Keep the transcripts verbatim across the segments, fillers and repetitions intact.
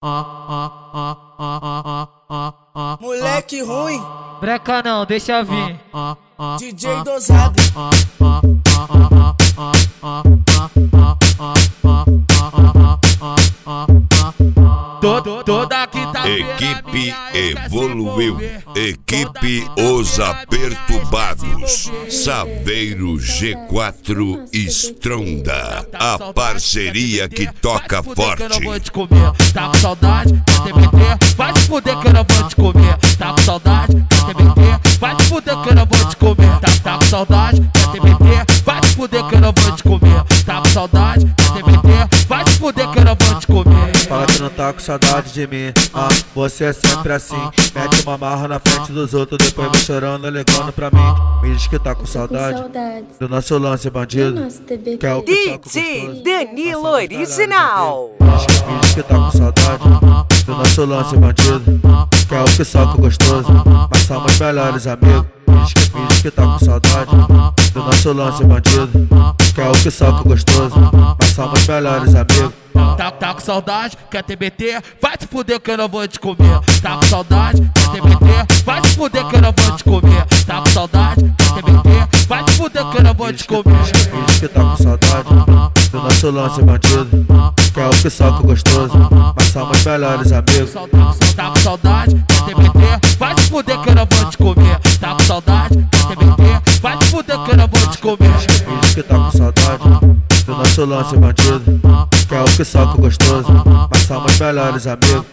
Moleque ruim, breca não, deixa vir. D J dosado. Todo, toda quinta-feira Equipe evoluiu, equipe Os Aperturbados, Saveiro G quatro Stronda, a parceria que toca forte. Eu não vou te comer, tá com saudade, quer T B T? Vai se fuder que eu não vou te comer, tá com saudade, quer T B T? Vai se fuder que eu não vou te comer, tá, tá com saudade, quer T B T? Vai se fuder que eu não vou te comer, tá com saudade, quer T B T? Vai se fuder que eu não vou te comer. Fala que não tá com saudade de mim, ah, você é sempre assim. Mete uma marra na frente dos outros, depois me chorando, ligando pra mim. Me diz que tá com saudade do nosso lance bandido, que é o que D J Danilo Original. Me diz que tá com saudade do nosso lance bandido, que é o que soca gostoso, mas somos melhores amigos. Me diz que, me diz que tá com saudade do nosso lance bandido, que é o que soca gostoso, mas somos melhores amigos. Tá, tá com saudade, quer T B T? Vai se fuder que eu não vou te comer. Tá com saudade, quer T B T? Vai se fuder que eu não vou te comer. Tá com saudade, quer T B T? Vai se fuder que eu não vou te comer. Me diz que tá com saudade do nosso lance bandido, que é o que soca gostoso, mas somos melhores amigos. Tá com saudade, quer T B T? Vai se fuder que eu não vou te comer. Tá com saudade, quer T B T? Vai se fuder que eu não vou te comer. Me diz que tá com saudade do nosso lance bandido, que é o que soca gostoso, mas somos melhores amigos.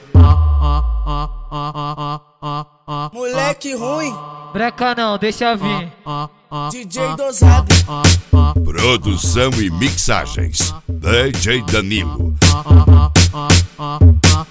Moleque ruim, Breca não, deixa vir. D J dosado. Produção e mixagens, D J Danilo.